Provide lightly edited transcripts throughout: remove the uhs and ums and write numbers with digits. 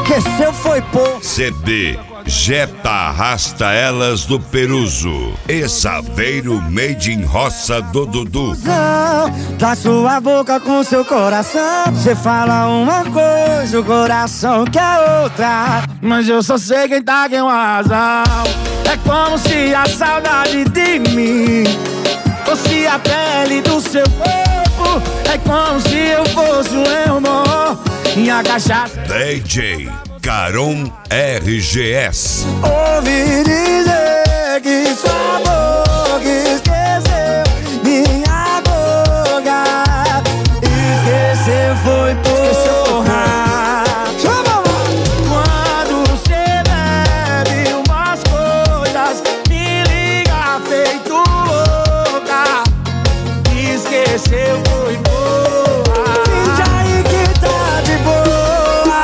Esqueceu foi pô. CD Jetta Arrasta Elas do Peruso e Saveiro Made in Roça do Dudu. Da sua boca com seu coração, você fala uma coisa, o coração quer outra. Mas eu só sei quem tá com razão. É como se a saudade de mim fosse a pele do seu corpo. É como se eu fosse um irmão e a cachaça. DJ Caron RGS. Ouvi dizer que sua boca esqueceu minha boca. Esqueceu foi porra. Quando você bebe umas coisas, me liga feito louca. Esqueceu foi porra. Finge aí que tá de boa.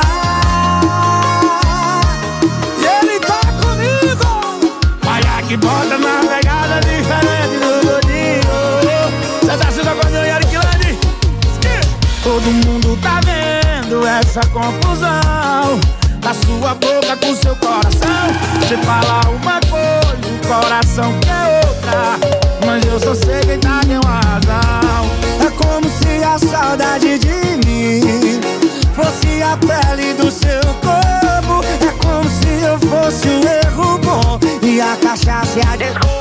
Que bota na pegada diferente do gordinho. Cê tá se jogando em Ariquilane. Todo mundo tá vendo essa confusão da sua boca com seu coração. Você fala uma coisa, o coração quer outra. Mas eu só sei quem tá com razão. É como se a saudade de mim fosse a pele do seu corpo. É como se eu fosse um erro bom e a cachaça é a desculpa.